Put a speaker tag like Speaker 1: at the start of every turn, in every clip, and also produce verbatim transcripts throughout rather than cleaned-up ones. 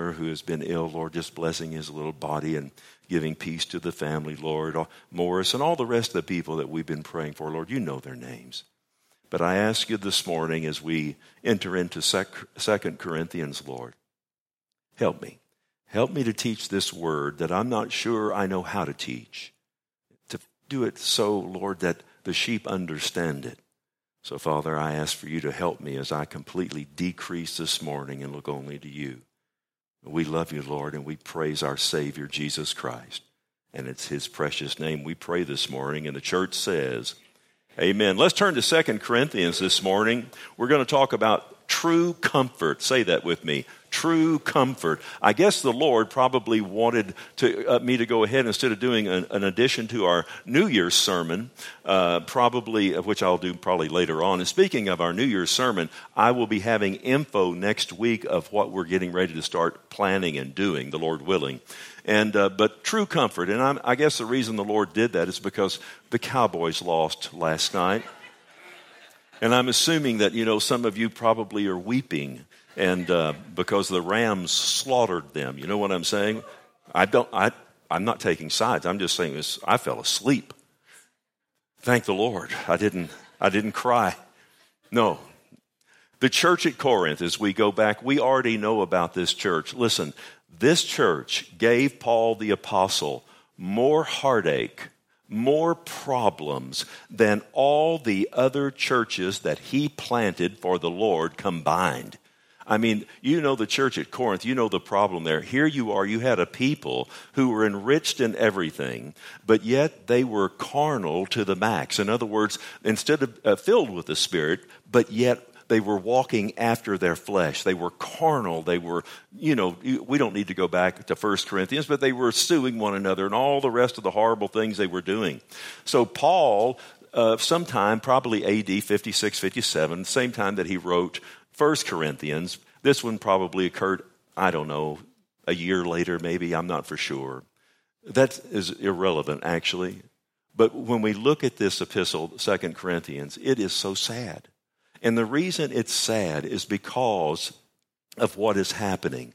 Speaker 1: brother who has been ill, Lord, just blessing his little body and giving peace to the family, Lord. Morris and all the rest of the people that we've been praying for, Lord, you know their names. But I ask you this morning as we enter into Second Corinthians, Lord, help me. Help me to teach this word that I'm not sure I know how to teach. To do it so, Lord, that the sheep understand it. So, Father, I ask for you to help me as I completely decrease this morning and look only to you. We love you, Lord, and we praise our Savior, Jesus Christ. And it's his precious name we pray this morning. And the church says, amen. Let's turn to Second Corinthians this morning. We're going to talk about true comfort. Say that with me. True comfort. I guess the Lord probably wanted to, uh, me to go ahead instead of doing an, an addition to our New Year's sermon, uh, probably, which I'll do probably later on. And speaking of our New Year's sermon, I will be having info next week of what we're getting ready to start planning and doing, the Lord willing. And uh, but true comfort. And I'm, I guess the reason the Lord did that is because the Cowboys lost last night. And I'm assuming that, you know, some of you probably are weeping and uh, because the Rams slaughtered them. You know what I'm saying? I don't, I, I'm not taking sides. I'm just saying this. I fell asleep. Thank the Lord. I didn't, I didn't cry. No. The church at Corinth, as we go back, we already know about this church. Listen, this church gave Paul the apostle more heartache, more problems than all the other churches that he planted for the Lord combined. I mean, you know the church at Corinth, you know the problem there. Here you are, you had a people who were enriched in everything, but yet they were carnal to the max. In other words, instead of uh, filled with the Spirit, but yet they were walking after their flesh. They were carnal. They were, you know, we don't need to go back to First Corinthians, but they were suing one another and all the rest of the horrible things they were doing. So Paul, uh, sometime, probably A D fifty-six, fifty-seven, same time that he wrote First Corinthians, this one probably occurred, I don't know, a year later maybe, I'm not for sure. That is irrelevant, actually. But when we look at this epistle, Second Corinthians, it is so sad. And the reason it's sad is because of what is happening.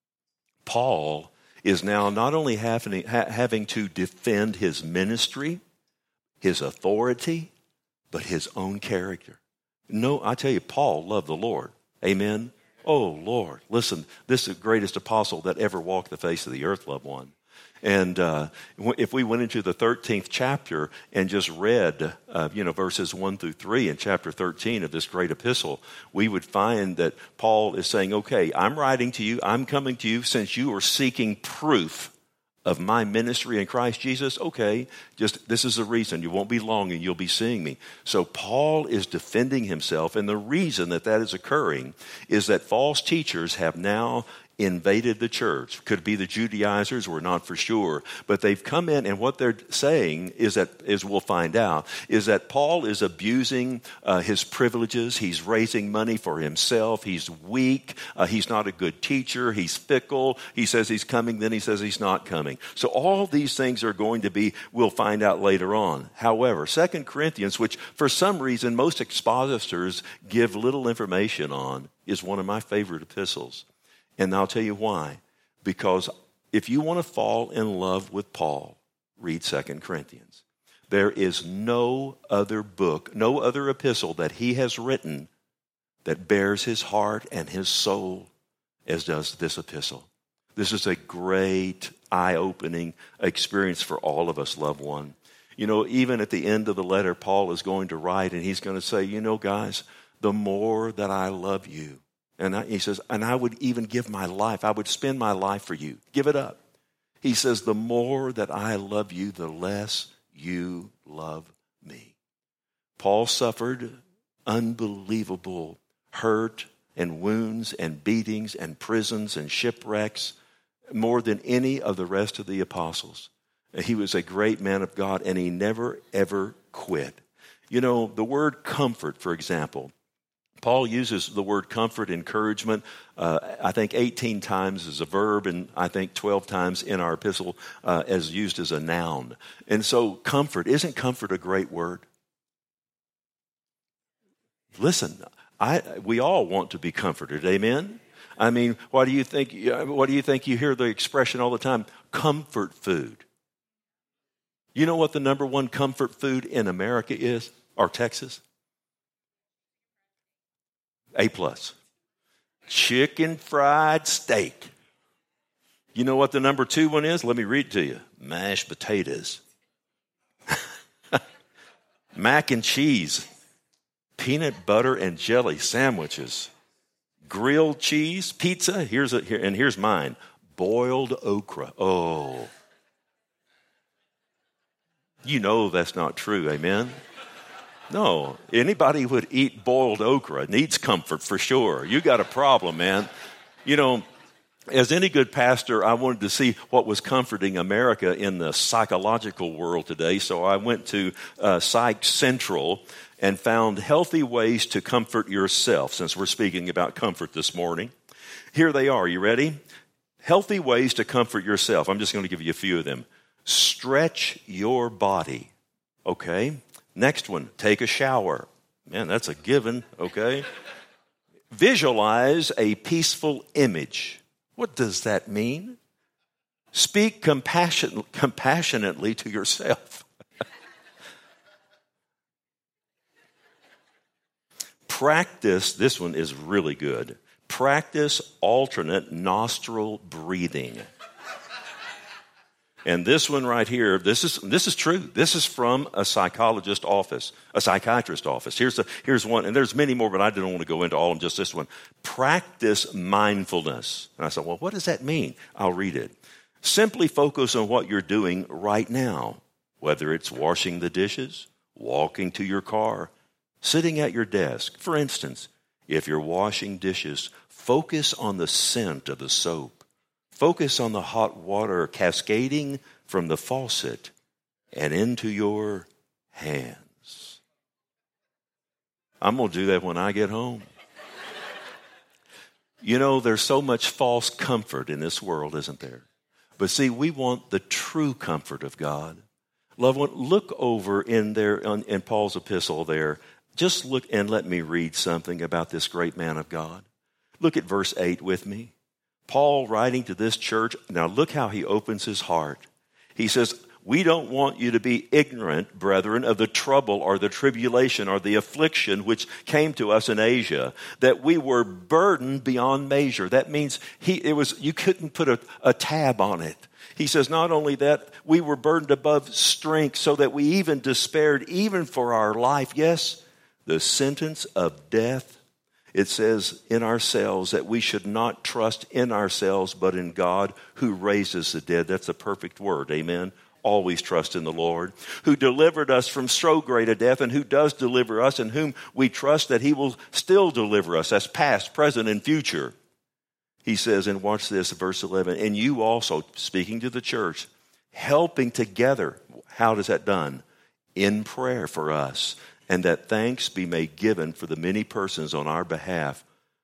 Speaker 1: Paul is now not only having, ha- having to defend his ministry, his authority, but his own character. No, I tell you, Paul loved the Lord. Amen? Oh, Lord. Listen, this is the greatest apostle that ever walked the face of the earth, loved one. And uh, if we went into the thirteenth chapter and just read, uh, you know, verses one through three in chapter thirteen of this great epistle, we would find that Paul is saying, okay, I'm writing to you, I'm coming to you since you are seeking proof of my ministry in Christ Jesus. Okay, just this is the reason. You won't be long and you'll be seeing me. So Paul is defending himself, and the reason that that is occurring is that false teachers have now invaded the church. Could be the Judaizers, we're not for sure. But they've come in, and what they're saying is that, as we'll find out, is that Paul is abusing uh, his privileges. He's raising money for himself. He's weak. Uh, he's not a good teacher. He's fickle. He says he's coming, then he says he's not coming. So all these things are going to be, we'll find out later on. However, Second Corinthians, which for some reason most expositors give little information on, is one of my favorite epistles. And I'll tell you why. Because if you want to fall in love with Paul, read Second Corinthians. There is no other book, no other epistle that he has written that bears his heart and his soul as does this epistle. This is a great, eye-opening experience for all of us, loved one. You know, even at the end of the letter, Paul is going to write, and he's going to say, you know, guys, the more that I love you, and I, he says, and I would even give my life. I would spend my life for you. Give it up. He says, the more that I love you, the less you love me. Paul suffered unbelievable hurt and wounds and beatings and prisons and shipwrecks more than any of the rest of the apostles. He was a great man of God, and he never, ever quit. You know, the word comfort, for example, Paul uses the word comfort, encouragement, uh, I think eighteen times as a verb, and I think twelve times in our epistle uh, as used as a noun. And so comfort, isn't comfort a great word? Listen, I we all want to be comforted, amen? I mean, why do you think, what do you think you hear the expression all the time? Comfort food. You know what the number one comfort food in America is? Or Texas? A plus. Chicken fried steak. You know what the number two one is? Let me read it to you. Mashed potatoes. Mac and cheese. Peanut butter and jelly sandwiches. Grilled cheese, pizza. Here's a, here, and here's mine. Boiled okra. Oh. You know that's not true, amen? No, anybody would eat boiled okra needs comfort for sure. You got a problem, man. You know, as any good pastor, I wanted to see what was comforting America in the psychological world today. So I went to uh, Psych Central and found healthy ways to comfort yourself, since we're speaking about comfort this morning. Here they are. You ready? Healthy ways to comfort yourself. I'm just going to give you a few of them. Stretch your body. Okay. Next one, take a shower. Man, that's a given, okay? Visualize a peaceful image. What does that mean? Speak compassion, compassionately to yourself. Practice, this one is really good. Practice alternate nostril breathing. And this one right here, this is this is true. This is from a psychologist office, a psychiatrist office. Here's a, here's one, and there's many more, but I didn't want to go into all of them, just this one. Practice mindfulness. And I said, well, what does that mean? I'll read it. Simply focus on what you're doing right now, whether it's washing the dishes, walking to your car, sitting at your desk. For instance, if you're washing dishes, focus on the scent of the soap. Focus on the hot water cascading from the faucet and into your hands. I'm going to do that when I get home. You know, there's so much false comfort in this world, isn't there? But see, we want the true comfort of God. Loved one, look over in there in Paul's epistle there. Just look and let me read something about this great man of God. Look at verse eight with me. Paul writing to this church, now look how he opens his heart. He says, we don't want you to be ignorant, brethren, of the trouble or the tribulation or the affliction which came to us in Asia, that we were burdened beyond measure. That means he, it was, you couldn't put a, a tab on it. He says, not only that, we were burdened above strength so that we even despaired even for our life. Yes, the sentence of death. It says in ourselves that we should not trust in ourselves, but in God who raises the dead. That's a perfect word. Amen. Always trust in the Lord, who delivered us from so great a death, and who does deliver us, and whom we trust that he will still deliver us. That's past, present, and future. He says, and watch this, verse eleven, and you also, speaking to the church, helping together. How does that done? In prayer for us. And that thanks be made given for the many persons on our behalf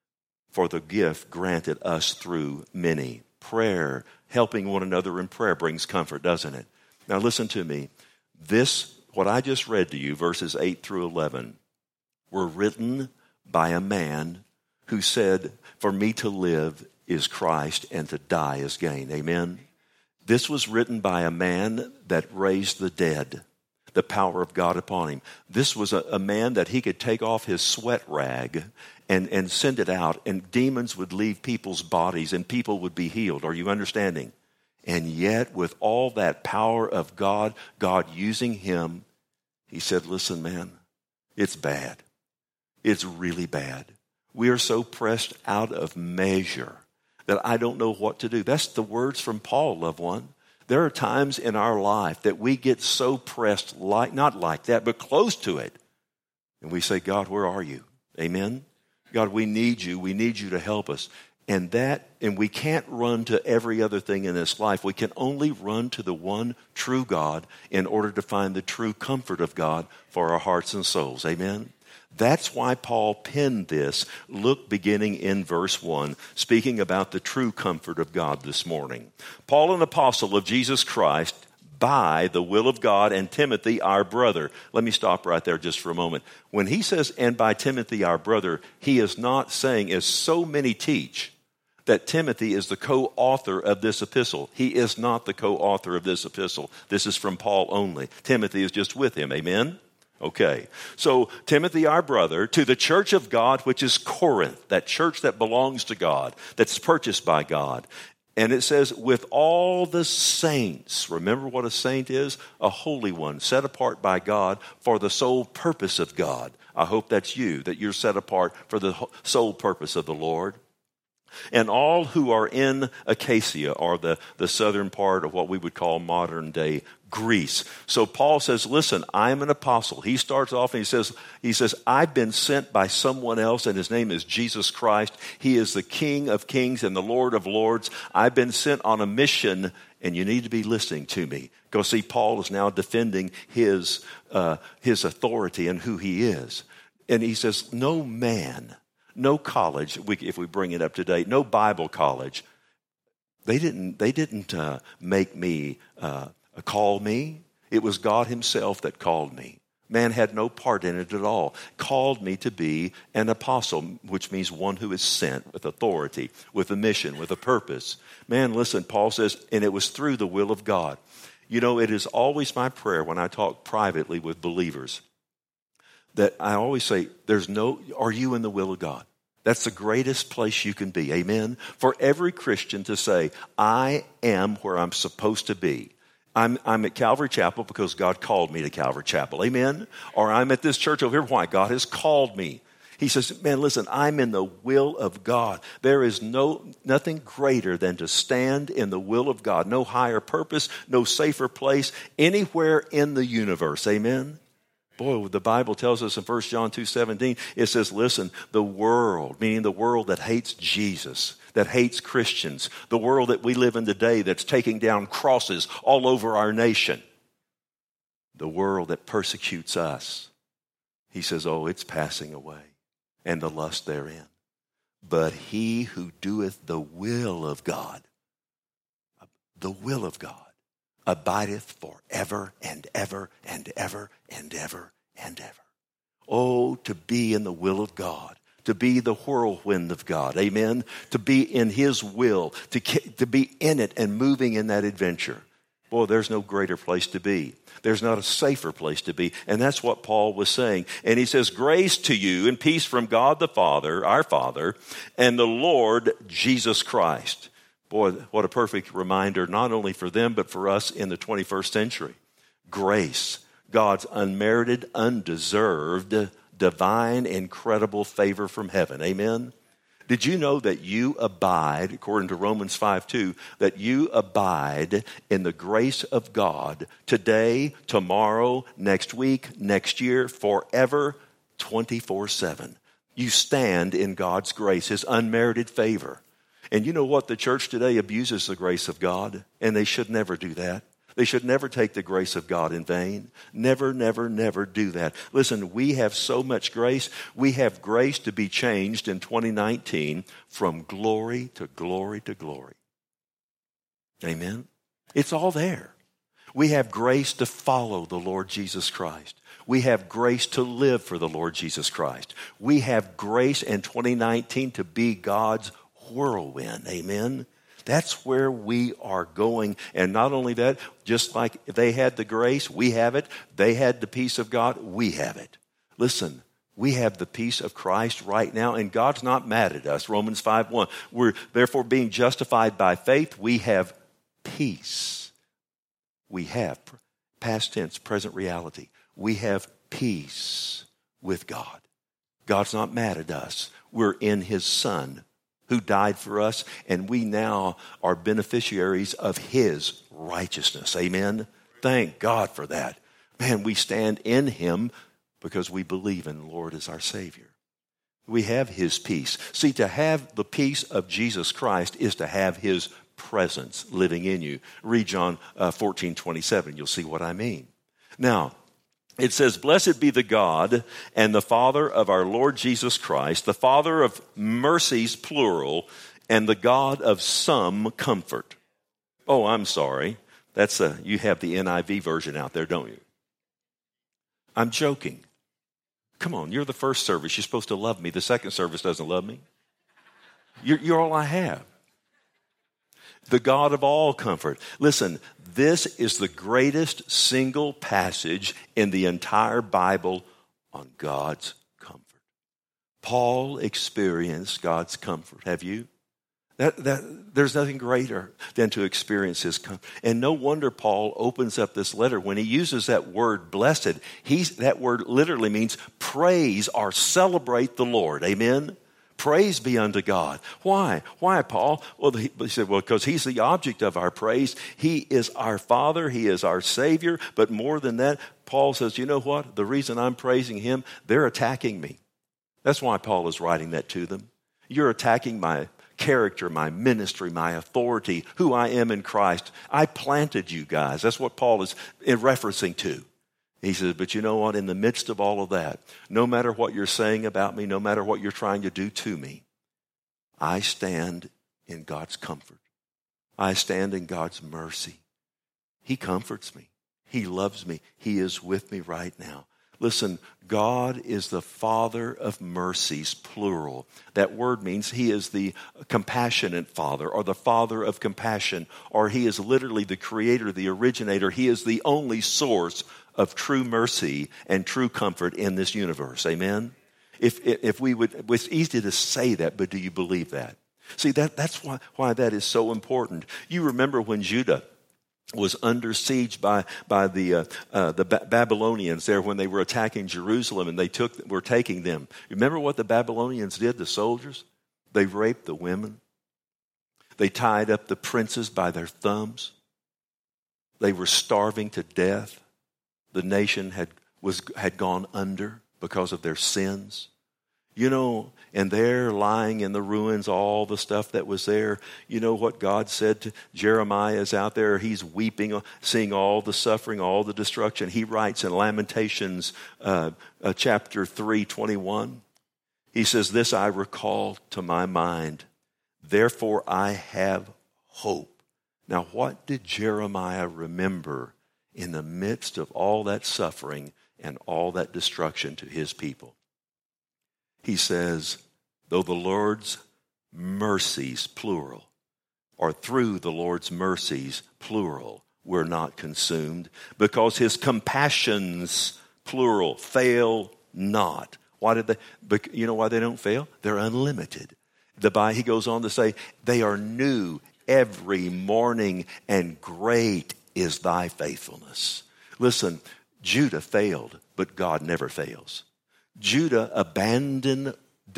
Speaker 1: for the gift granted us through many. Prayer, helping one another in prayer brings comfort, doesn't it? Now listen to me. This, what I just read to you, verses eight through eleven, were written by a man who said, for me to live is Christ and to die is gain. Amen? This was written by a man that raised the dead. The power of God upon him. This was a, a man that he could take off his sweat rag and, and send it out, and demons would leave people's bodies and people would be healed. Are you understanding? And yet, with all that power of God, God using him, he said, listen, man, it's bad. It's really bad. We are so pressed out of measure that I don't know what to do. That's the words from Paul, loved one. There are times in our life that we get so pressed, like not like that, but close to it. And we say, God, where are you? Amen? God, we need you. We need you to help us. And that, and we can't run to every other thing in this life. We can only run to the one true God in order to find the true comfort of God for our hearts and souls. Amen? That's why Paul penned this. Look, beginning in verse one, speaking about the true comfort of God this morning. Paul, an apostle of Jesus Christ, by the will of God, and Timothy, our brother. Let me stop right there just for a moment. When he says, and by Timothy, our brother, he is not saying, as so many teach, that Timothy is the co-author of this epistle. He is not the co-author of this epistle. This is from Paul only. Timothy is just with him. Amen? Okay. So, Timothy, our brother, to the church of God, which is Corinth, that church that belongs to God, that's purchased by God. And it says, with all the saints. Remember what a saint is? A holy one, set apart by God for the sole purpose of God. I hope that's you, that you're set apart for the sole purpose of the Lord. And all who are in Achaia, or the, the southern part of what we would call modern day Greece. So Paul says, listen, I'm an apostle. He starts off and he says, he says, I've been sent by someone else, and his name is Jesus Christ. He is the King of kings and the Lord of lords. I've been sent on a mission, and you need to be listening to me. Because see, Paul is now defending his, uh, his authority and who he is. And he says, no man, no college, if we bring it up to date, no Bible college, they didn't, they didn't uh, make me, uh, call me. It was God himself that called me. Man had no part in it at all. Called me to be an apostle, which means one who is sent with authority, with a mission, with a purpose. Man, listen, Paul says, and it was through the will of God. You know, it is always my prayer when I talk privately with believers that I always say, there's no, are you in the will of God? That's the greatest place you can be. Amen. For every Christian to say, I am where I'm supposed to be. I'm, I'm at Calvary Chapel because God called me to Calvary Chapel. Amen. Or I'm at this church over here. Why? God has called me. He says, man, listen, I'm in the will of God. There is no nothing greater than to stand in the will of God. No higher purpose, no safer place anywhere in the universe. Amen. Boy, the Bible tells us in First John two seventeen, it says, listen, the world, meaning the world that hates Jesus, that hates Christians, the world that we live in today that's taking down crosses all over our nation, the world that persecutes us, he says, oh, it's passing away, and the lust therein. But he who doeth the will of God, the will of God, abideth forever and ever and ever and ever and ever. Oh, to be in the will of God, to be the whirlwind of God, amen? To be in his will, to, to be in it and moving in that adventure. Boy, there's no greater place to be. There's not a safer place to be. And that's what Paul was saying. And he says, grace to you and peace from God the Father, our Father, and the Lord Jesus Christ. Boy, what a perfect reminder, not only for them, but for us in the twenty-first century. Grace, God's unmerited, undeserved, divine, incredible favor from heaven. Amen? Did you know that you abide, according to Romans five two, that you abide in the grace of God today, tomorrow, next week, next year, forever, twenty-four seven. You stand in God's grace, his unmerited favor. And you know what? The church today abuses the grace of God, and they should never do that. They should never take the grace of God in vain. Never, never, never do that. Listen, we have so much grace. We have grace to be changed in twenty nineteen from glory to glory to glory. Amen? It's all there. We have grace to follow the Lord Jesus Christ. We have grace to live for the Lord Jesus Christ. We have grace in twenty nineteen to be God's whirlwind. Amen? That's where we are going. And not only that, just like they had the grace, we have it. They had the peace of God, we have it. Listen, we have the peace of Christ right now, and God's not mad at us. Romans five one. We're therefore being justified by faith. We have peace. We have, past tense, present reality. We have peace with God. God's not mad at us. We're in his Son, who died for us, and we now are beneficiaries of his righteousness. Amen? Thank God for that. Man, we stand in him because we believe in the Lord as our Savior. We have his peace. See, to have the peace of Jesus Christ is to have his presence living in you. Read John uh, fourteen twenty-seven. You'll see what I mean. Now, it says, blessed be the God and the Father of our Lord Jesus Christ, the Father of mercies, plural, and the God of some comfort. Oh, I'm sorry. That's a, you have the N I V version out there, don't you? I'm joking. Come on, you're the first service. You're supposed to love me. The second service doesn't love me. You're, you're all I have. the God of all comfort. Listen, this is the greatest single passage in the entire Bible on God's comfort. Paul experienced God's comfort. Have you? That, that, there's nothing greater than to experience his comfort. And no wonder Paul opens up this letter. When he uses that word blessed, he's, that word literally means praise or celebrate the Lord. Amen? Praise be unto God. Why? Why, Paul? Well, he, he said, well, because he's the object of our praise. He is our Father. He is our Savior. But more than that, Paul says, you know what? The reason I'm praising him, they're attacking me. That's why Paul is writing that to them. You're attacking my character, my ministry, my authority, who I am in Christ. I planted you guys. That's what Paul is referencing to. He says, but you know what? In the midst of all of that, no matter what you're saying about me, no matter what you're trying to do to me, I stand in God's comfort. I stand in God's mercy. He comforts me. He loves me. He is with me right now. Listen, God is the Father of mercies, plural. That word means he is the compassionate Father, or the Father of compassion, or he is literally the creator, the originator. He is the only source of true mercy and true comfort in this universe. Amen? If, if we would, it's easy to say that, but do you believe that? See, that, that's why, why that is so important. You remember when Judah was under siege by by the uh, uh, the ba- Babylonians there when they were attacking Jerusalem, and they took were taking them. Remember what the Babylonians did to soldiers? They raped the women. They tied up the princes by their thumbs. They were starving to death. The nation had was had gone under because of their sins. You know, and there lying in the ruins, all the stuff that was there. You know what God said to Jeremiah is out there. He's weeping, seeing all the suffering, all the destruction. He writes in Lamentations uh, uh, chapter three, twenty-one. He says, this I recall to my mind. Therefore I have hope. Now what did Jeremiah remember in the midst of all that suffering and all that destruction to his people? He says, though the Lord's mercies, plural, or through the Lord's mercies, plural, we're not consumed, because his compassions, plural, fail not. Why did they? You know why they don't fail? They're unlimited. The Bible, he goes on to say, they are new every morning, and great is thy faithfulness. Listen, Judah failed, but God never fails. Judah abandoned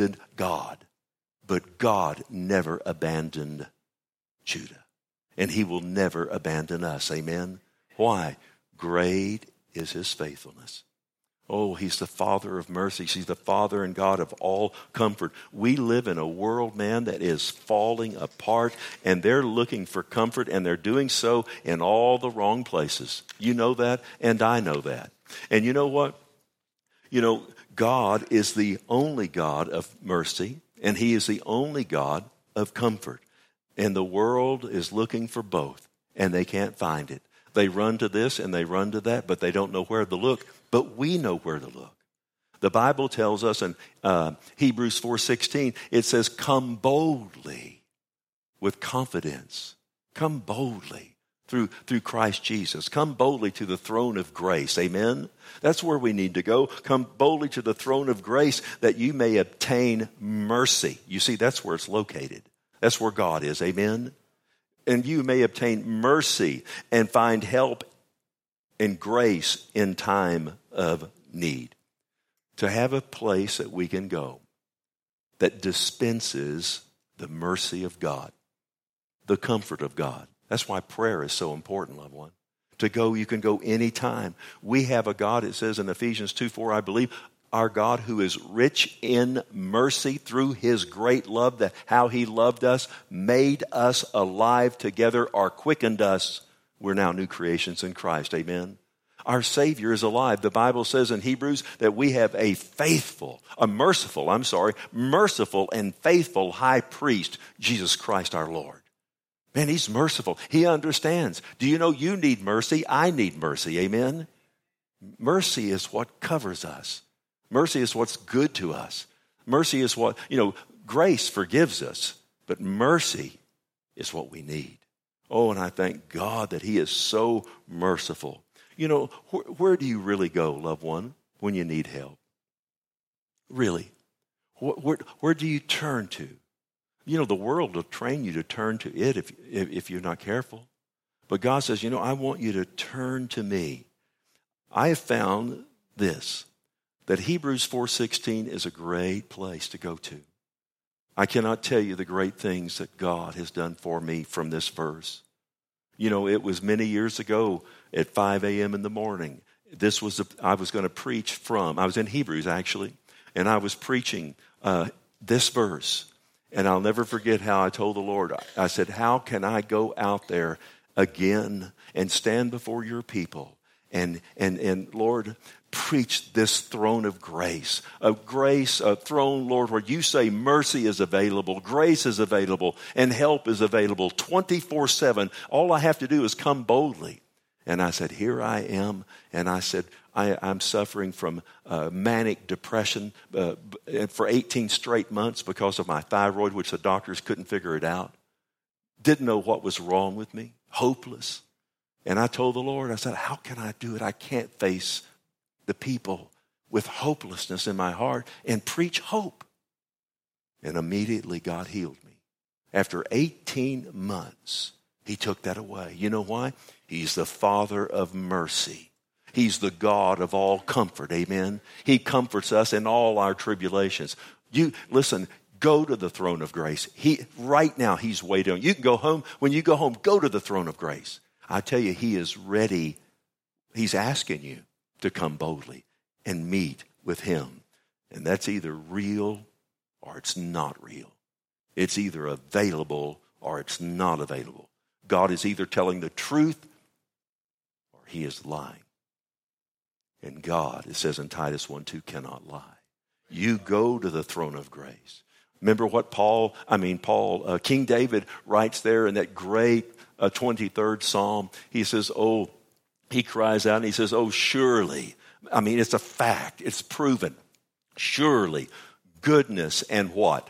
Speaker 1: God, but God never abandoned Judah. And he will never abandon us. Amen? Why? Great is his faithfulness. Oh, he's the Father of mercy. He's the Father and God of all comfort. We live in a world, man, that is falling apart, and they're looking for comfort, and they're doing so in all the wrong places. You know that, and I know that. And you know what? You know, God is the only God of mercy, and he is the only God of comfort. And the world is looking for both, and they can't find it. They run to this and they run to that, but they don't know where to look. But we know where to look. The Bible tells us in uh, Hebrews four sixteen, it says, come boldly with confidence. Come boldly. Through, through Christ Jesus. Come boldly to the throne of grace. Amen? That's where we need to go. Come boldly to the throne of grace that you may obtain mercy. You see, that's where it's located. That's where God is. Amen? And you may obtain mercy and find help and grace in time of need. To have a place that we can go that dispenses the mercy of God, the comfort of God. That's why prayer is so important, loved one. To go, you can go anytime. We have a God, it says in Ephesians two four, I believe, our God who is rich in mercy through his great love, that how he loved us, made us alive together, or quickened us. We're now new creations in Christ. Amen. Our Savior is alive. The Bible says in Hebrews that we have a faithful, a merciful, I'm sorry, merciful and faithful high priest, Jesus Christ our Lord. Man, he's merciful. He understands. Do you know you need mercy? I need mercy. Amen? Mercy is what covers us. Mercy is what's good to us. Mercy is what, you know, grace forgives us, but mercy is what we need. Oh, and I thank God that he is so merciful. You know, wh- where do you really go, loved one, when you need help? Really? Wh- where, where do you turn to? You know, the world will train you to turn to it if, if, if you're not careful. But God says, you know, I want you to turn to me. I have found this, that Hebrews four sixteen is a great place to go to. I cannot tell you the great things that God has done for me from this verse. You know, it was many years ago at five a.m. in the morning. This was, a, I was going to preach from, I was in Hebrews actually, and I was preaching uh, this verse. And I'll never forget how I told the Lord, I said, how can I go out there again and stand before your people and, and, and Lord, preach this throne of grace, a grace, a throne, Lord, where you say mercy is available, grace is available, and help is available twenty-four seven. All I have to do is come boldly. And I said, here I am. And I said, I, I'm suffering from uh, manic depression uh, for eighteen straight months because of my thyroid, which the doctors couldn't figure it out. Didn't know what was wrong with me, hopeless. And I told the Lord, I said, how can I do it? I can't face the people with hopelessness in my heart and preach hope. And immediately God healed me. After eighteen months, he took that away. You know why? He's the Father of mercy. He's the God of all comfort. Amen. He comforts us in all our tribulations. You listen, go to the throne of grace. He right now he's waiting on you. You can go home. When you go home, go to the throne of grace. I tell you, he is ready. He's asking you to come boldly and meet with him. And that's either real or it's not real. It's either available or it's not available. God is either telling the truth or he is lying. And God, it says in Titus one two, cannot lie. You go to the throne of grace. Remember what Paul, I mean Paul, uh, King David writes there in that great uh, twenty-third Psalm. He says, oh, he cries out and he says, oh, surely. I mean, it's a fact. It's proven. Surely goodness and what?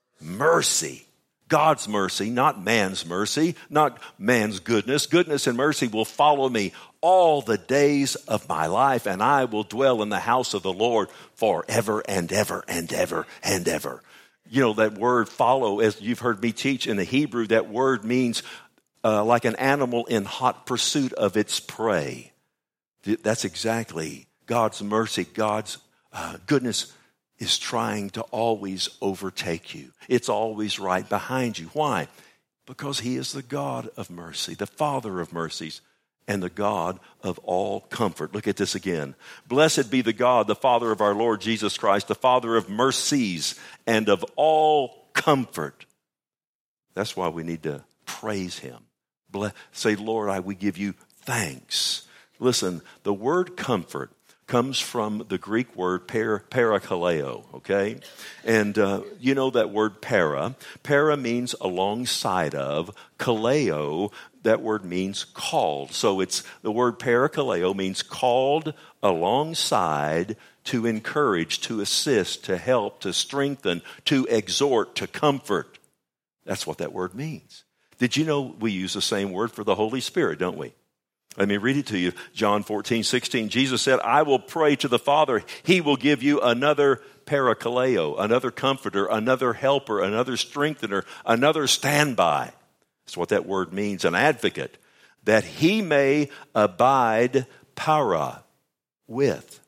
Speaker 1: Mercy. God's mercy, not man's mercy, not man's goodness. Goodness and mercy will follow me all the days of my life, and I will dwell in the house of the Lord forever and ever and ever and ever. You know, that word follow, as you've heard me teach in the Hebrew, that word means uh, like an animal in hot pursuit of its prey. That's exactly God's mercy, God's uh, goodness is trying to always overtake you. It's always right behind you. Why? Because he is the God of mercy, the Father of mercies, and the God of all comfort. Look at this again. Blessed be the God, the Father of our Lord Jesus Christ, the Father of mercies and of all comfort. That's why we need to praise him. Bless, say, Lord, I we give you thanks. Listen, the word comfort comes from the Greek word para, parakaleo, okay? And uh, you know that word para. Para means alongside of. Kaleo, that word means called. So it's the word parakaleo means called alongside, to encourage, to assist, to help, to strengthen, to exhort, to comfort. That's what that word means. Did you know we use the same word for the Holy Spirit, don't we? Let me read it to you. John fourteen sixteen. Jesus said, I will pray to the Father. He will give you another parakaleo, another comforter, another helper, another strengthener, another standby. That's what that word means, an advocate. That he may abide para, with.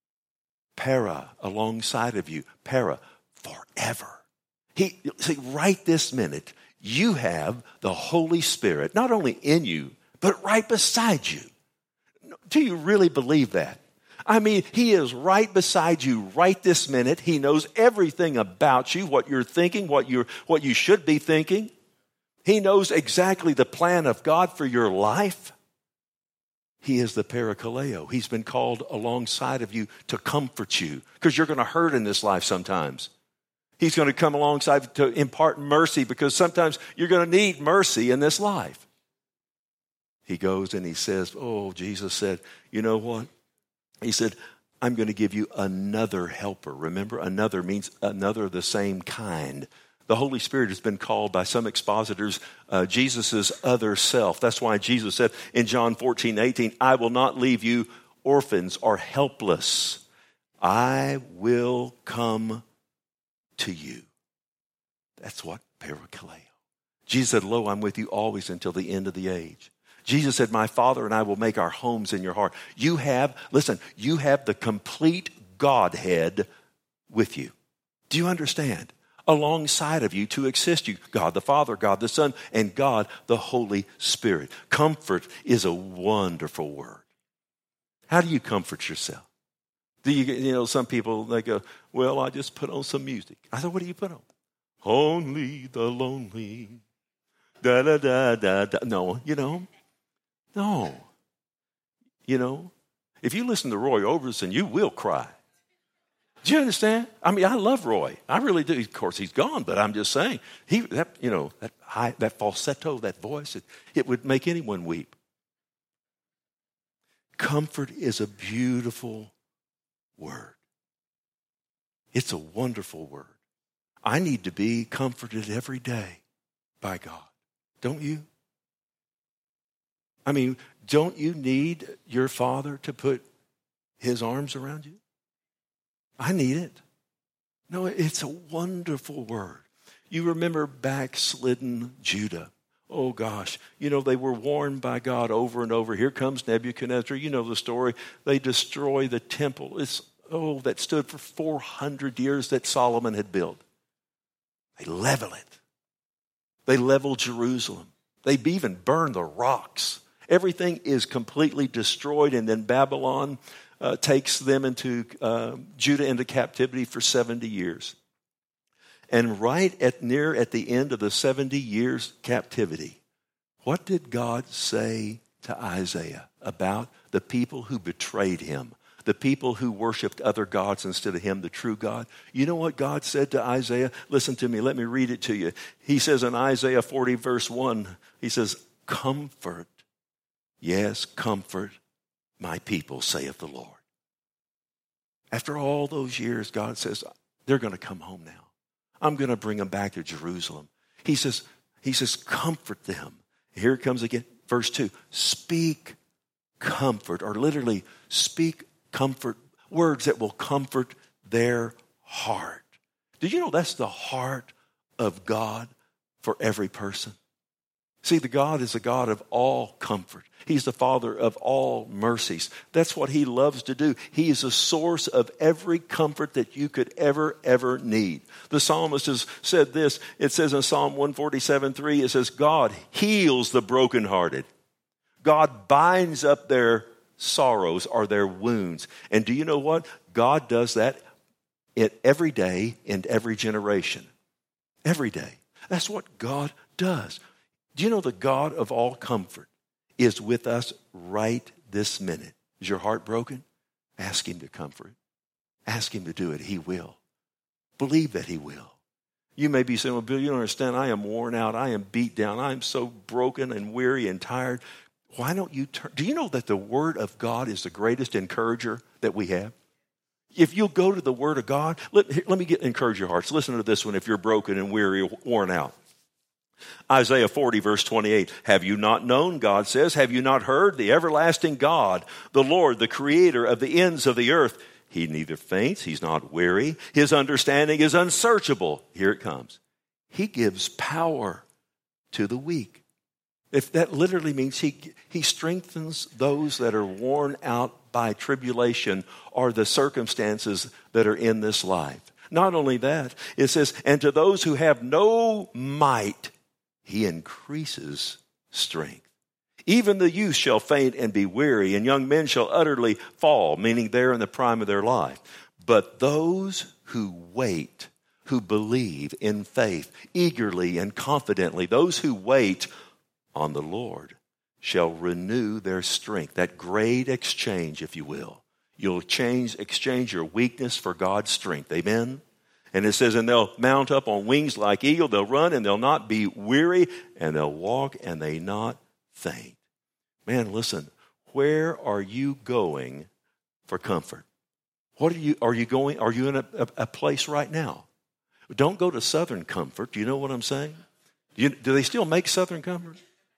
Speaker 1: Para, alongside of you. Para, forever. He, see, right this minute, you have the Holy Spirit, not only in you, but right beside you. Do you really believe that? I mean, he is right beside you right this minute. He knows everything about you, what you're thinking, what you're, what you should be thinking. He knows exactly the plan of God for your life. He is the parakaleo. He's been called alongside of you to comfort you because you're going to hurt in this life sometimes. He's going to come alongside to impart mercy because sometimes you're going to need mercy in this life. He goes and he says, oh, Jesus said, you know what? He said, I'm going to give you another helper. Remember, another means another of the same kind. The Holy Spirit has been called by some expositors uh, Jesus' other self. That's why Jesus said in John fourteen eighteen, I will not leave you orphans or helpless. I will come to you. That's what parakaleo. Jesus said, lo, I'm with you always until the end of the age. Jesus said, my Father and I will make our homes in your heart. You have, listen, you have the complete Godhead with you. Do you understand? Alongside of you to assist you. God the Father, God the Son, and God the Holy Spirit. Comfort is a wonderful word. How do you comfort yourself? Do you, you know, some people, they go, well, I just put on some music. I said, what do you put on? Only the lonely. Da, da, da, da, da. No, you know, no. You know, if you listen to Roy Orbison, you will cry. Do you understand? I mean, I love Roy. I really do. Of course, he's gone, but I'm just saying, he, that, you know, that high, that falsetto, that voice, it, it would make anyone weep. Comfort is a beautiful word. It's a wonderful word. I need to be comforted every day by God. Don't you? I mean, don't you need your Father to put his arms around you? I need it. No, it's a wonderful word. You remember backslidden Judah. Oh gosh, you know, they were warned by God over and over. Here comes Nebuchadnezzar. You know the story. They destroy the temple. It's, oh, that stood for four hundred years that Solomon had built. They level it. They level Jerusalem. They even burn the rocks. Everything is completely destroyed, and then Babylon uh, takes them into, uh, Judah into captivity for seventy years. And right at near at the end of the seventy years captivity, what did God say to Isaiah about the people who betrayed him? The people who worshiped other gods instead of him, the true God. You know what God said to Isaiah? Listen to me. Let me read it to you. He says in Isaiah forty verse one, he says, comfort, yes, comfort my people, saith the Lord. After all those years, God says, they're going to come home now. I'm going to bring them back to Jerusalem. He says, he says, comfort them. Here it comes again. Verse two, speak comfort, or literally speak comfort, words that will comfort their heart. Did you know that's the heart of God for every person? See, the God is a God of all comfort. He's the Father of all mercies. That's what he loves to do. He is a source of every comfort that you could ever, ever need. The psalmist has said this. It says in Psalm one forty-seven three, it says, God heals the brokenhearted. God binds up their sorrows or their wounds. And do you know what? God does that in every day and every generation. Every day. That's what God does. Do you know the God of all comfort is with us right this minute? Is your heart broken? Ask him to comfort. Ask him to do it. He will. Believe that he will. You may be saying, well, Bill, you don't understand. I am worn out. I am beat down. I am so broken and weary and tired. Why don't you turn? Do you know that the Word of God is the greatest encourager that we have? If you'll go to the Word of God, let, let me get encourage your hearts. Listen to this one if you're broken and weary, worn out. Isaiah forty verse twenty-eight, have you not known, God says, have you not heard the everlasting God, the Lord, the creator of the ends of the earth? He neither faints, he's not weary. His understanding is unsearchable. Here it comes. He gives power to the weak. If that literally means he, he strengthens those that are worn out by tribulation or the circumstances that are in this life. Not only that, it says, and to those who have no might, he increases strength. Even the youth shall faint and be weary, and young men shall utterly fall, meaning they're in the prime of their life. But those who wait, who believe in faith, eagerly and confidently, those who wait on the Lord shall renew their strength. That great exchange, if you will. You'll change, exchange your weakness for God's strength. Amen? And it says, and they'll mount up on wings like eagle. They'll run and they'll not be weary. And they'll walk and they not faint. Man, listen. Where are you going for comfort? What are you, are you going, are you in a, a, a place right now? Don't go to Southern Comfort. Do you know what I'm saying? Do, you, do they still make Southern Comfort?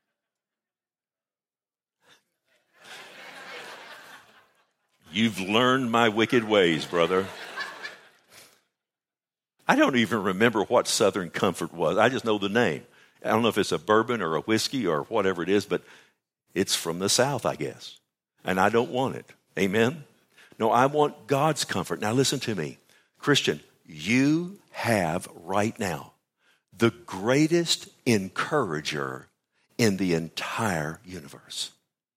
Speaker 1: You've learned my wicked ways, brother. I don't even remember what Southern Comfort was. I just know the name. I don't know if it's a bourbon or a whiskey or whatever it is, but it's from the South, I guess. And I don't want it. Amen? No, I want God's comfort. Now listen to me. Christian, you have right now the greatest encourager in the entire universe.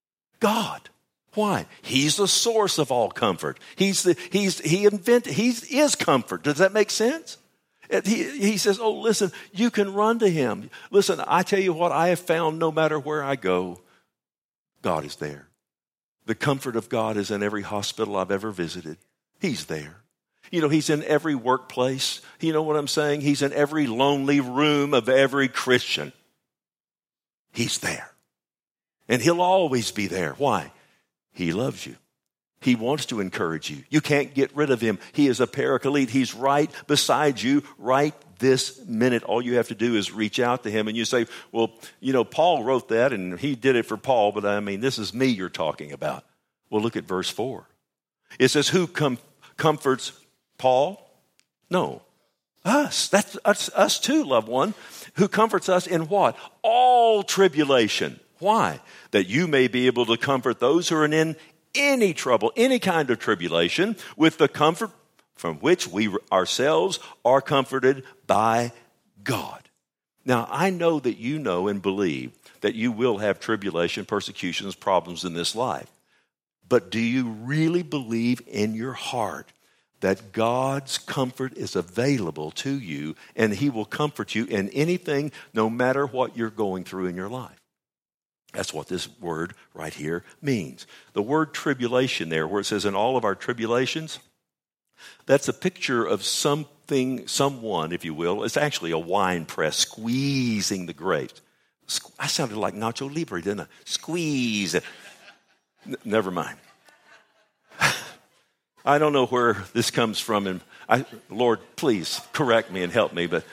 Speaker 1: God. Why? He's the source of all comfort. He's the, he's, he invented, he is comfort. Does that make sense? He, he says, oh, listen, you can run to him. Listen, I tell you what, I have found no matter where I go, God is there. The comfort of God is in every hospital I've ever visited. He's there. You know, he's in every workplace. You know what I'm saying? He's in every lonely room of every Christian. He's there. And he'll always be there. Why? He loves you. He wants to encourage you. You can't get rid of him. He is a paraclete. He's right beside you right this minute. All you have to do is reach out to him. And you say, well, you know, Paul wrote that and he did it for Paul, but I mean, this is me you're talking about. Well, look at verse four. It says, who com- comforts Paul? No, us. That's us, us too, loved one. Who comforts us in what? All tribulation. Why? That you may be able to comfort those who are in any trouble, any kind of tribulation, with the comfort from which we ourselves are comforted by God. Now, I know that you know and believe that you will have tribulation, persecutions, problems in this life. But do you really believe in your heart that God's comfort is available to you and he will comfort you in anything, no matter what you're going through in your life? That's what this word right here means. The word tribulation there, where it says in all of our tribulations, that's a picture of something, someone, if you will. It's actually a wine press squeezing the grapes. I sounded like Nacho Libre, didn't I? Squeeze it. N- never mind. I don't know where this comes from. And I, Lord, please correct me and help me. But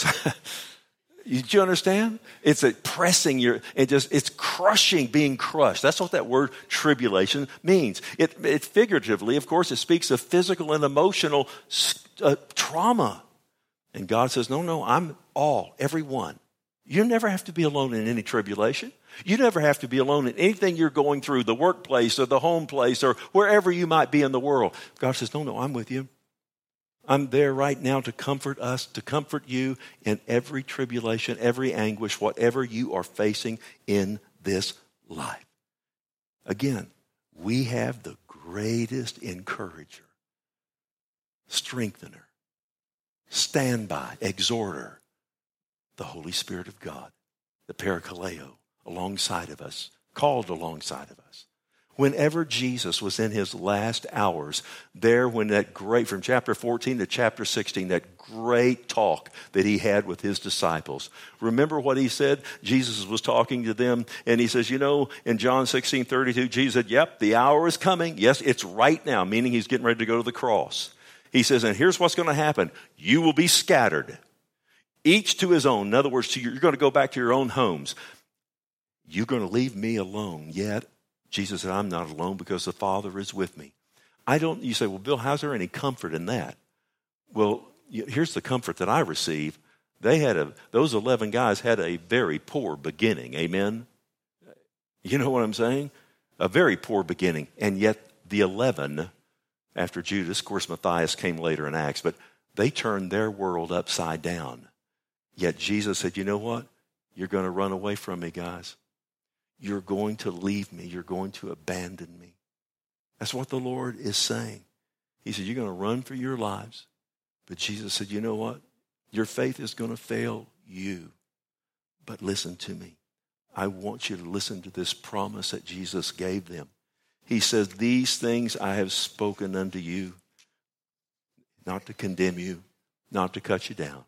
Speaker 1: do you understand? It's a pressing your, it just, it's crushing, being crushed. That's what that word tribulation means. It, it figuratively, of course, it speaks of physical and emotional uh, trauma. And God says, no, no, I'm all, every one. You never have to be alone in any tribulation. You never have to be alone in anything you're going through, the workplace or the home place or wherever you might be in the world. God says, no, no, I'm with you. I'm there right now to comfort us, to comfort you in every tribulation, every anguish, whatever you are facing in this life. Again, we have the greatest encourager, strengthener, standby, exhorter, the Holy Spirit of God, the Parakaleo, alongside of us, called alongside of us. Whenever Jesus was in his last hours, there when that great, from chapter fourteen to chapter sixteen, that great talk that he had with his disciples. Remember what he said? Jesus was talking to them, and he says, you know, in John sixteen thirty-two, Jesus said, yep, the hour is coming. Yes, it's right now, meaning he's getting ready to go to the cross. He says, and here's what's going to happen. You will be scattered, each to his own. In other words, to your, you're going to go back to your own homes. You're going to leave me alone, yet Jesus said, I'm not alone because the Father is with me. I don't, you say, well, Bill, how's there any comfort in that? Well, here's the comfort that I receive. They had a, those eleven guys had a very poor beginning. Amen. You know what I'm saying? A very poor beginning. And yet the eleven, after Judas, of course, Matthias came later in Acts, but they turned their world upside down. Yet Jesus said, you know what? You're going to run away from me, guys. You're going to leave me. You're going to abandon me. That's what the Lord is saying. He said, you're going to run for your lives. But Jesus said, you know what? Your faith is going to fail you. But listen to me. I want you to listen to this promise that Jesus gave them. He says, these things I have spoken unto you, not to condemn you, not to cut you down,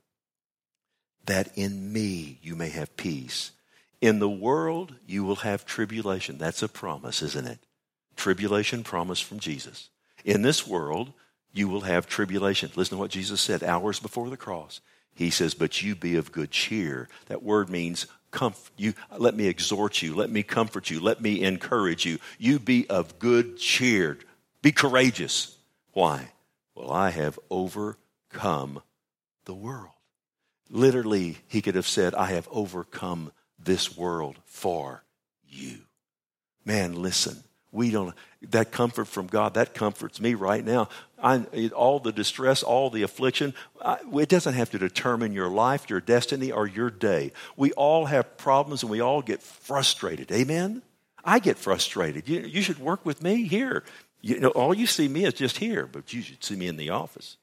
Speaker 1: that in me you may have peace. In the world, you will have tribulation. That's a promise, isn't it? Tribulation promise from Jesus. In this world, You will have tribulation. Listen to what Jesus said hours before the cross. He says, but you be of good cheer. That word means comfort. You, let me exhort you. Let me comfort you. Let me encourage you. You be of good cheer. Be courageous. Why? Well, I have overcome the world. Literally, he could have said, I have overcome this world for you. Man, listen, we don't, that comfort from God, that comforts me right now. I, all the distress, all the affliction, I, it doesn't have to determine your life, your destiny, or your day. We all have problems and we all get frustrated. Amen? I get frustrated. You, you should work with me here. You know, all you see me is just here, but you should see me in the office.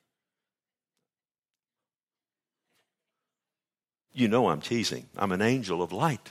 Speaker 1: You know I'm teasing. I'm an angel of light.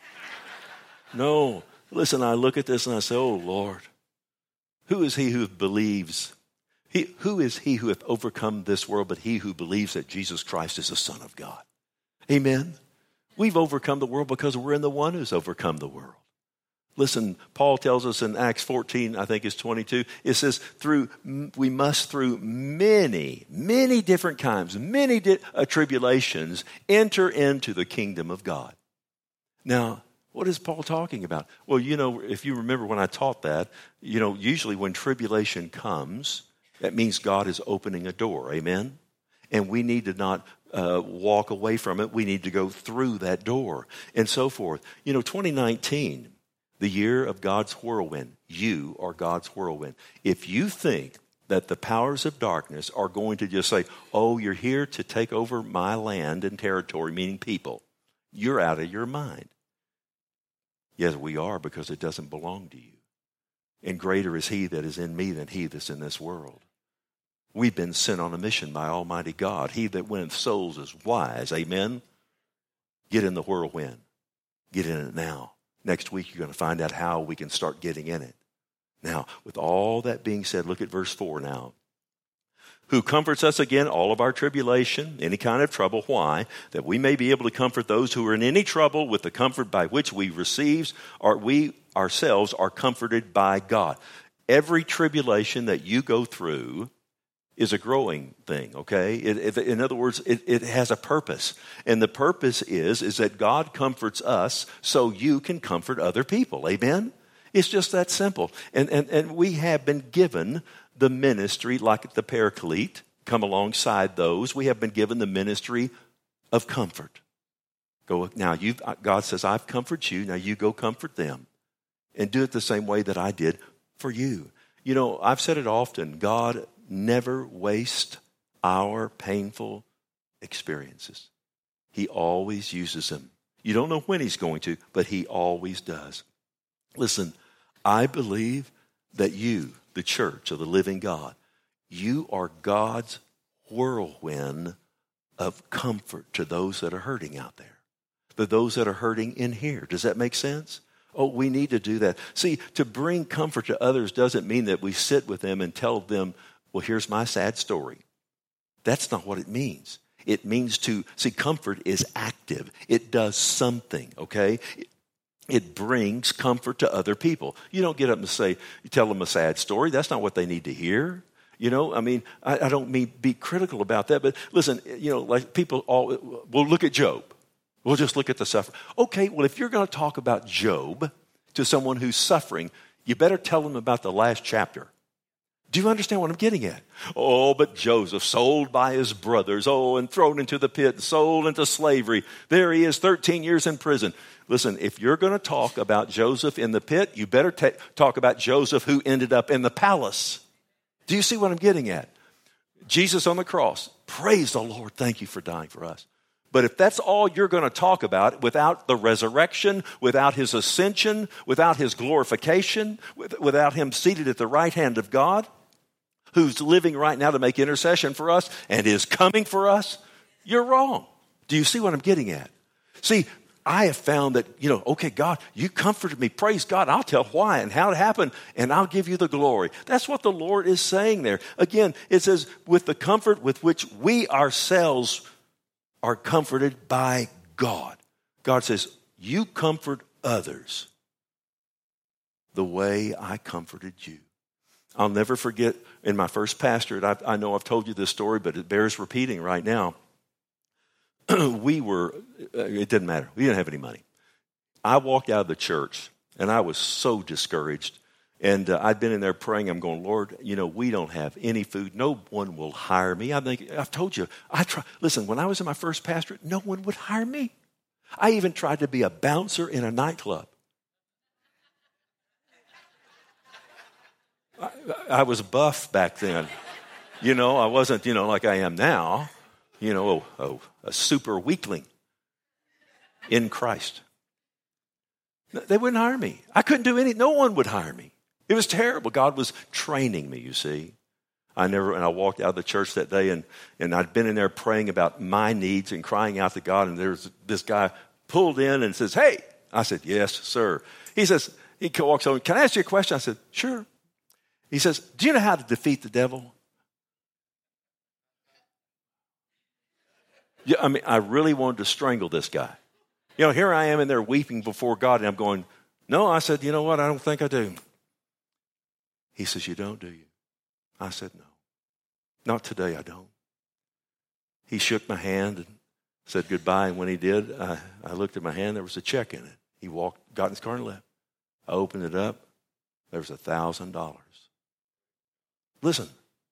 Speaker 1: No, listen, I look at this and I say, oh, Lord, who is he who believes? He, who is he who hath overcome this world but he who believes that Jesus Christ is the Son of God? Amen. We've overcome the world because we're in the one who's overcome the world. Listen, Paul tells us in Acts fourteen, I think it's twenty-two, it says, through we must through many, many different kinds, many di- uh, tribulations, enter into the kingdom of God. Now, what is Paul talking about? Well, you know, if you remember when I taught that, you know, usually when tribulation comes, that means God is opening a door, amen? And we need to not uh, walk away from it. We need to go through that door and so forth. You know, twenty nineteen, the year of God's whirlwind. You are God's whirlwind. If you think that the powers of darkness are going to just say, oh, you're here to take over my land and territory, meaning people, you're out of your mind. Yes, we are, because it doesn't belong to you. And greater is he that is in me than he that's in this world. We've been sent on a mission by Almighty God. He that winneth souls is wise. Amen? Get in the whirlwind. Get in it now. Next week, you're going to find out how we can start getting in it. Now, with all that being said, look at verse four now. Who comforts us again, all of our tribulation, any kind of trouble. Why? That we may be able to comfort those who are in any trouble with the comfort by which we receive, or we ourselves are comforted by God. Every tribulation that you go through is a growing thing, okay? It, it, in other words, it, it has a purpose. And the purpose is, is that God comforts us so you can comfort other people. Amen? It's just that simple. And, and, and we have been given the ministry, like the Paraclete, come alongside those. We have been given the ministry of comfort. Go now. You, God says, I've comforted you. Now you go comfort them. And do it the same way that I did for you. You know, I've said it often. God never wastes our painful experiences. He always uses them. You don't know when he's going to, but he always does. Listen, I believe that you, the church of the living God, you are God's whirlwind of comfort to those that are hurting out there, to those that are hurting in here. Does that make sense? Oh, we need to do that. See, to bring comfort to others doesn't mean that we sit with them and tell them, well, here's my sad story. That's not what it means. It means to, see, comfort is active. It does something, okay? It, it brings comfort to other people. You don't get up and say, you tell them a sad story. That's not what they need to hear. You know, I mean, I, I don't mean be critical about that, but listen, you know, like people all, well, look at Job. We'll just look at the suffering. Okay, well, if you're going to talk about Job to someone who's suffering, you better tell them about the last chapter. Do you understand what I'm getting at? Oh, but Joseph, sold by his brothers, oh, and thrown into the pit, sold into slavery. There he is, thirteen years in prison. Listen, if you're going to talk about Joseph in the pit, you better ta- talk about Joseph who ended up in the palace. Do you see what I'm getting at? Jesus on the cross. Praise the Lord. Thank you for dying for us. But if that's all you're going to talk about without the resurrection, without his ascension, without his glorification, without him seated at the right hand of God, who's living right now to make intercession for us and is coming for us, you're wrong. Do you see what I'm getting at? See, I have found that, you know, okay, God, you comforted me. Praise God. I'll tell why and how it happened, and I'll give you the glory. That's what the Lord is saying there. Again, it says, with the comfort with which we ourselves are comforted by God. God says, you comfort others the way I comforted you. I'll never forget in my first pastorate, I, I know I've told you this story, but it bears repeating right now. we were, it didn't matter. We didn't have any money. I walked out of the church, and I was so discouraged. And uh, I'd been in there praying. I'm going, Lord, you know, we don't have any food. No one will hire me. I think I've told you. I try. Listen, when I was in my first pastorate, no one would hire me. I even tried to be a bouncer in a nightclub. I, I was buff back then. You know, I wasn't, you know, like I am now. You know, oh, oh, a super weakling in Christ. They wouldn't hire me. I couldn't do any. No one would hire me. It was terrible. God was training me, you see. I never, and I walked out of the church that day, and, and I'd been in there praying about my needs and crying out to God, and there's this guy pulled in and says, hey. I said, yes, sir. He says, he walks over, can I ask you a question? I said, sure. He says, do you know how to defeat the devil? Yeah, I mean, I really wanted to strangle this guy. You know, here I am in there weeping before God, and I'm going, no. I said, you know what? I don't think I do. He says, you don't, do you? I said, no. Not today, I don't. He shook my hand and said goodbye, and when he did, I, I looked at my hand. There was a check in it. He walked, got in his car and left. I opened it up. There was a thousand dollars. Listen,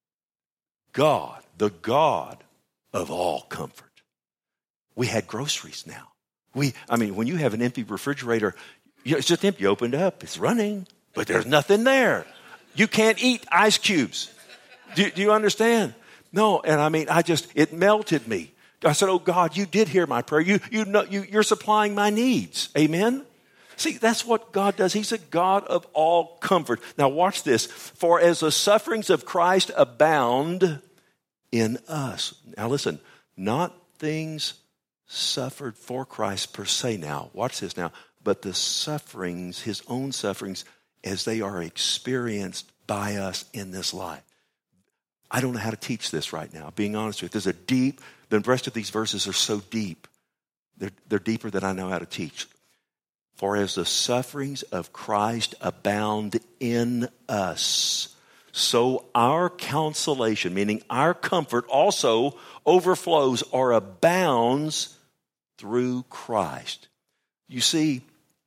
Speaker 1: God, the God of all comfort. We had groceries now. We, I mean, when you have an empty refrigerator, you know, it's just empty. You open it up, it's running, but there's nothing there. You can't eat ice cubes. Do, do you understand? No, and I mean, I just, it melted me. I said, oh God, you did hear my prayer. You, you know, you, you're supplying my needs. Amen? See, that's what God does. He's a God of all comfort. Now watch this. For as the sufferings of Christ abound in us. Now listen, not things suffered for Christ per se now. Watch this now. But the sufferings, his own sufferings, as they are experienced by us in this life. I don't know how to teach this right now, being honest with you. There's a deep, the rest of these verses are so deep. They're, they're deeper than I know how to teach. For as the sufferings of Christ abound in us, so our consolation, meaning our comfort, also overflows or abounds through Christ. You see,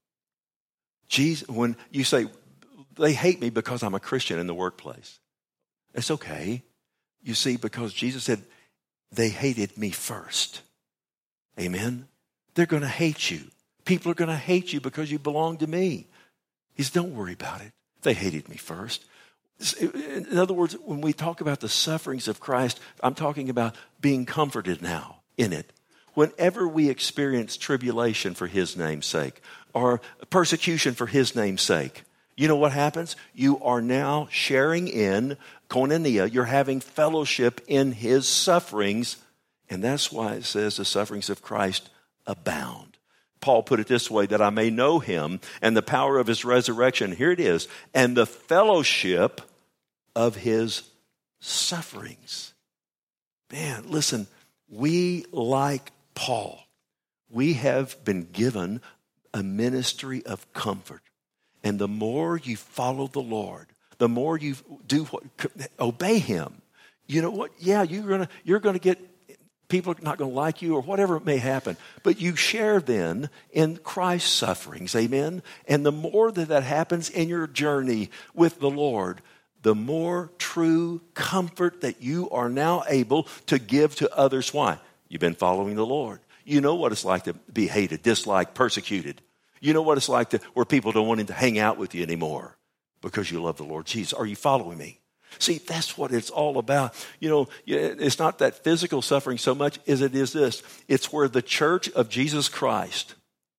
Speaker 1: Jesus, when you say, they hate me because I'm a Christian in the workplace. It's okay. You see, because Jesus said, they hated me first. Amen? They're going to hate you. People are going to hate you because you belong to me. He said, don't worry about it. They hated me first. In other words, when we talk about the sufferings of Christ, I'm talking about being comforted now in it. Whenever we experience tribulation for his name's sake, or persecution for his name's sake, you know what happens? You are now sharing in koinonia. You're having fellowship in his sufferings. And that's why it says the sufferings of Christ abound. Paul put it this way, that I may know him and the power of his resurrection. Here it is. And the fellowship of his sufferings. Man, listen, we, like Paul, we have been given a ministry of comfort. And the more you follow the Lord, the more you do what, obey him. You know what? Yeah, you're gonna you're gonna get people are not going to like you or whatever may happen. But you share then in Christ's sufferings, amen? And the more that that happens in your journey with the Lord, the more true comfort that you are now able to give to others. Why? You've been following the Lord. You know what it's like to be hated, disliked, persecuted. You know what it's like to where people don't want to hang out with you anymore because you love the Lord Jesus. Are you following me? See, that's what it's all about. You know, it's not that physical suffering so much as it is this. It's where the church of Jesus Christ,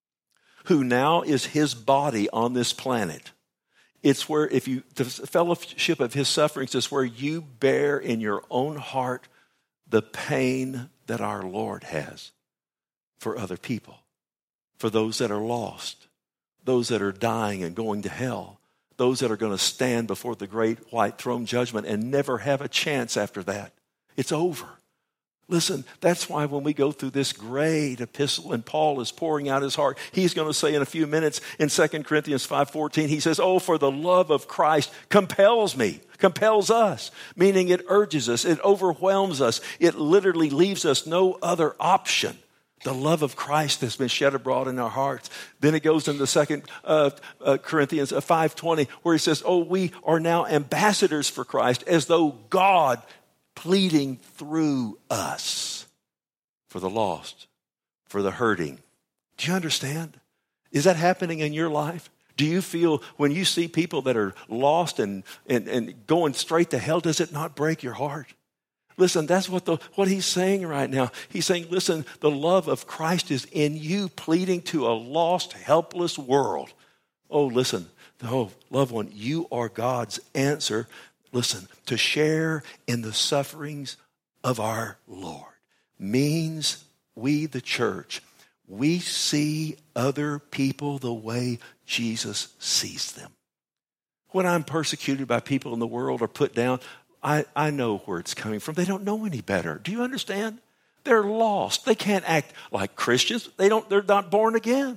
Speaker 1: who now is his body on this planet, it's where if you, the fellowship of his sufferings is where you bear in your own heart the pain that our Lord has for other people, for those that are lost, those that are dying and going to hell, those that are going to stand before the great white throne judgment and never have a chance after that. It's over. Listen, that's why when we go through this great epistle and Paul is pouring out his heart, he's going to say in a few minutes in Second Corinthians five fourteen, he says, oh, for the love of Christ compels me, compels us, meaning it urges us, it overwhelms us. It literally leaves us no other option. The love of Christ has been shed abroad in our hearts. Then it goes into Second uh, uh, Corinthians five twenty, where he says, oh, we are now ambassadors for Christ, as though God pleading through us for the lost, for the hurting. Do you understand? Is that happening in your life? Do you feel when you see people that are lost and, and, and going straight to hell, does it not break your heart? Listen, that's what the what he's saying right now. He's saying, listen, the love of Christ is in you, pleading to a lost, helpless world. Oh, listen, oh, loved one, you are God's answer. Listen, to share in the sufferings of our Lord means we, the church, we see other people the way Jesus sees them. When I'm persecuted by people in the world or put down, I, I know where it's coming from. They don't know any better. Do you understand? They're lost. They can't act like Christians. They don't, they're not born again.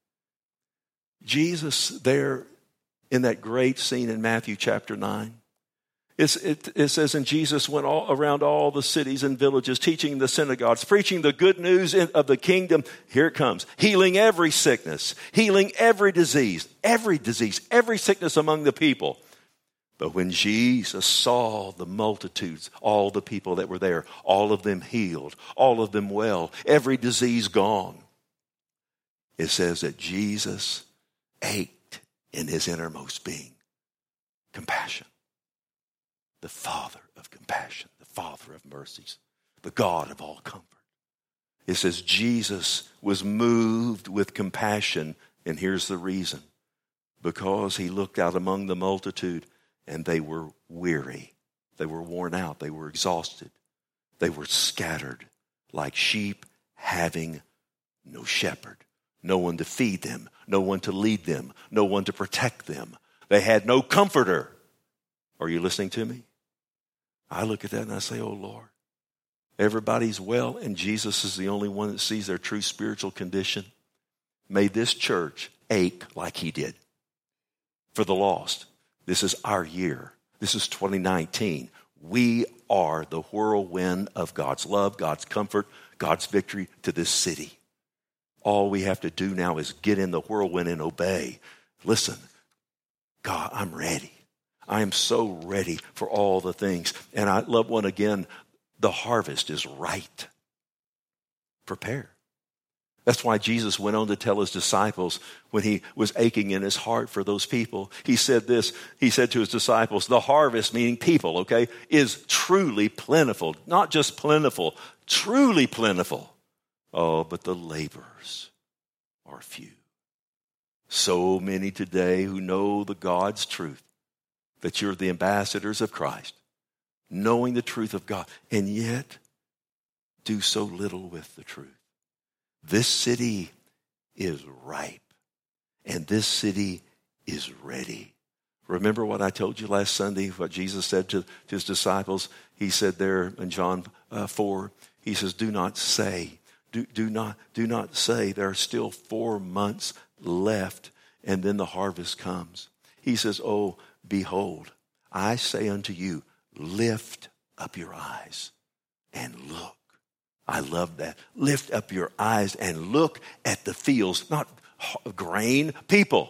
Speaker 1: Jesus there in that great scene in Matthew chapter nine, It's, it, it says, and Jesus went all around all the cities and villages, teaching in the synagogues, preaching the good news in, of the kingdom. Here it comes. Healing every sickness, healing every disease, every disease, every sickness among the people. But when Jesus saw the multitudes, all the people that were there, all of them healed, all of them well, every disease gone, it says that Jesus ached in his innermost being. Compassion. The Father of compassion, the Father of mercies, the God of all comfort. It says Jesus was moved with compassion, and here's the reason. Because he looked out among the multitude, and they were weary. They were worn out. They were exhausted. They were scattered like sheep having no shepherd, no one to feed them, no one to lead them, no one to protect them. They had no comforter. Are you listening to me? I look at that and I say, oh, Lord, everybody's well, and Jesus is the only one that sees their true spiritual condition. May this church ache like he did for the lost. This is our year. This is twenty nineteen. We are the whirlwind of God's love, God's comfort, God's victory to this city. All we have to do now is get in the whirlwind and obey. Listen, God, I'm ready. I am so ready for all the things. And I love one again, the harvest is right. Prepare. That's why Jesus went on to tell his disciples when he was aching in his heart for those people. He said this, he said to his disciples, the harvest, meaning people, okay, is truly plentiful. Not just plentiful, truly plentiful. Oh, but the laborers are few. So many today who know the God's truth, that you're the ambassadors of Christ, knowing the truth of God, and yet do so little with the truth. This city is ripe, and this city is ready. Remember what I told you last Sunday, what Jesus said to his disciples? He said there in John uh, four, he says, do not say, do, do not, do not say there are still four months left, and then the harvest comes. He says, oh, behold, I say unto you, lift up your eyes and look. I love that. Lift up your eyes and look at the fields, not grain, people.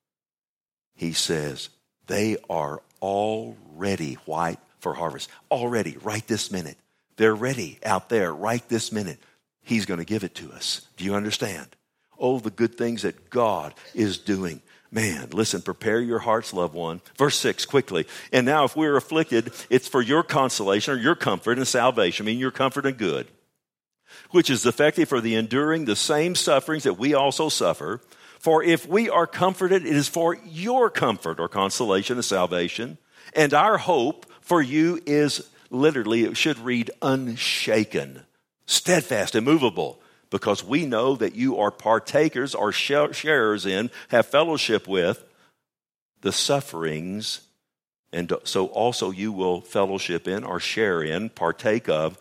Speaker 1: He says, they are already white for harvest. Already, right this minute. They're ready out there right this minute. He's going to give it to us. Do you understand? Oh, the good things that God is doing. Man, listen, prepare your hearts, loved one. Verse six, quickly. And now if we're afflicted, it's for your consolation or your comfort and salvation, I mean your comfort and good, which is effective for the enduring the same sufferings that we also suffer. For if we are comforted, it is for your comfort or consolation and salvation. And our hope for you is literally, it should read unshaken, steadfast, immovable, because we know that you are partakers or sharers in, have fellowship with the sufferings, and so also you will fellowship in or share in, partake of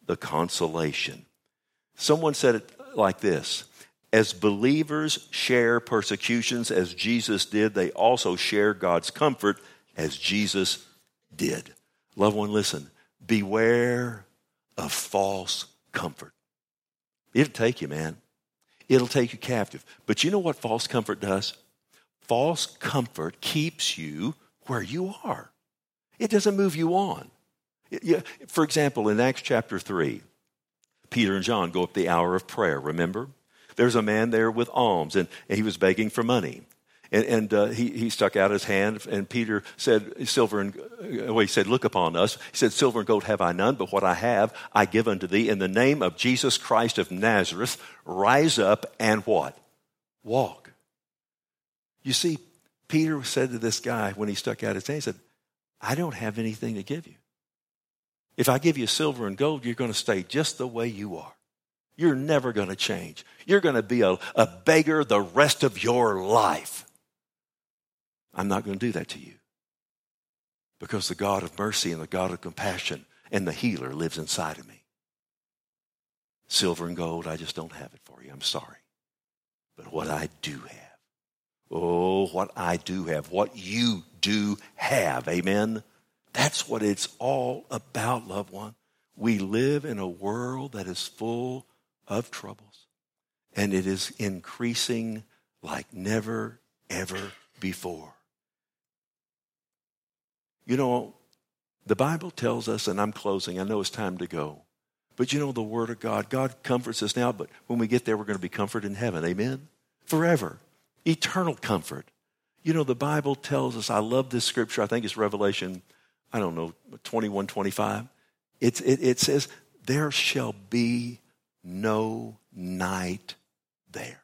Speaker 1: the consolation. Someone said it like this: as believers share persecutions as Jesus did, they also share God's comfort as Jesus did. Loved one, listen, beware of false comfort. It'll take you, man. It'll take you captive. But you know what false comfort does? False comfort keeps you where you are. It doesn't move you on. It, yeah, for example, in Acts chapter three, Peter and John go up the hour of prayer, remember? There's a man there with alms, and, and he was begging for money. And, and uh, he, he stuck out his hand, and Peter said, silver and, well, he said, look upon us. He said, silver and gold have I none, but what I have I give unto thee. In the name of Jesus Christ of Nazareth, rise up and what? Walk. You see, Peter said to this guy when he stuck out his hand, he said, I don't have anything to give you. If I give you silver and gold, you're going to stay just the way you are. You're never going to change. You're going to be a, a beggar the rest of your life. I'm not going to do that to you, because the God of mercy and the God of compassion and the healer lives inside of me. Silver and gold, I just don't have it for you. I'm sorry. But what I do have, oh, what I do have, what you do have, amen? That's what it's all about, loved one. We live in a world that is full of troubles, and it is increasing like never, ever before. You know, the Bible tells us, and I'm closing, I know it's time to go, but you know the Word of God, God comforts us now, but when we get there, we're going to be comforted in heaven, amen? Forever, eternal comfort. You know, the Bible tells us, I love this scripture, I think it's Revelation, I don't know, twenty-one, twenty-five. It's, it, it says, there shall be no night there.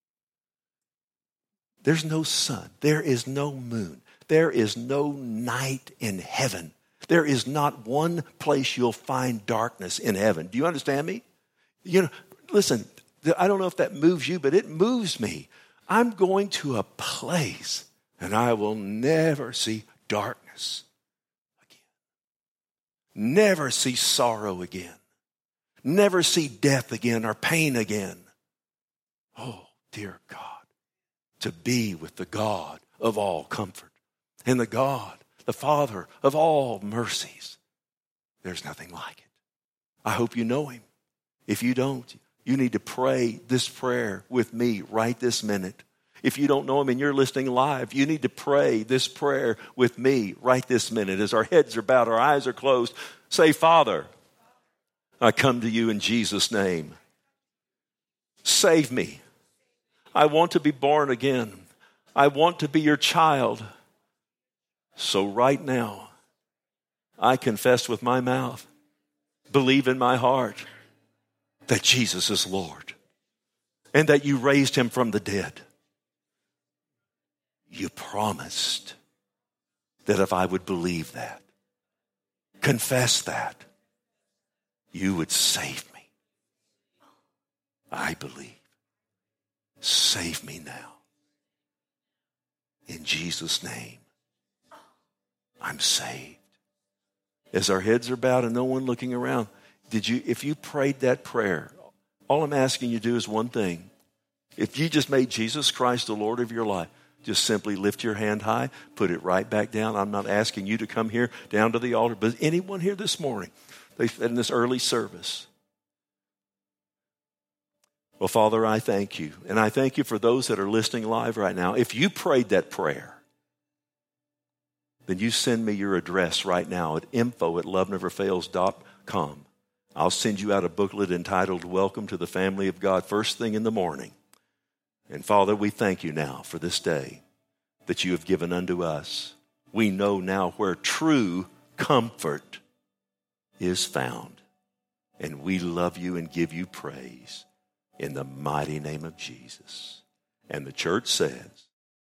Speaker 1: There's no sun. There is no moon. There is no night in heaven. There is not one place you'll find darkness in heaven. Do you understand me? You know, listen, I don't know if that moves you, but it moves me. I'm going to a place and I will never see darkness again. Never see sorrow again. Never see death again or pain again. Oh, dear God, to be with the God of all comfort and the God, the Father of all mercies. There's nothing like it. I hope you know him. If you don't, you need to pray this prayer with me right this minute. If you don't know him and you're listening live, you need to pray this prayer with me right this minute. As our heads are bowed, our eyes are closed, say, Father, I come to you in Jesus' name. Save me. I want to be born again. I want to be your child. So right now, I confess with my mouth, believe in my heart that Jesus is Lord and that you raised him from the dead. You promised that if I would believe that, confess that, you would save me. I believe. Save me now. In Jesus' name, I'm saved. As our heads are bowed and no one looking around, did you, if you prayed that prayer, all I'm asking you to do is one thing. If you just made Jesus Christ the Lord of your life, just simply lift your hand high, put it right back down. I'm not asking you to come here down to the altar, but anyone here this morning, in this early service. Well, Father, I thank you. And I thank you for those that are listening live right now. If you prayed that prayer, then you send me your address right now at info at love never fails dot com. I'll send you out a booklet entitled Welcome to the Family of God, first thing in the morning. And Father, we thank you now for this day that you have given unto us. We know now where true comfort is found. And we love you and give you praise in the mighty name of Jesus. And the church says,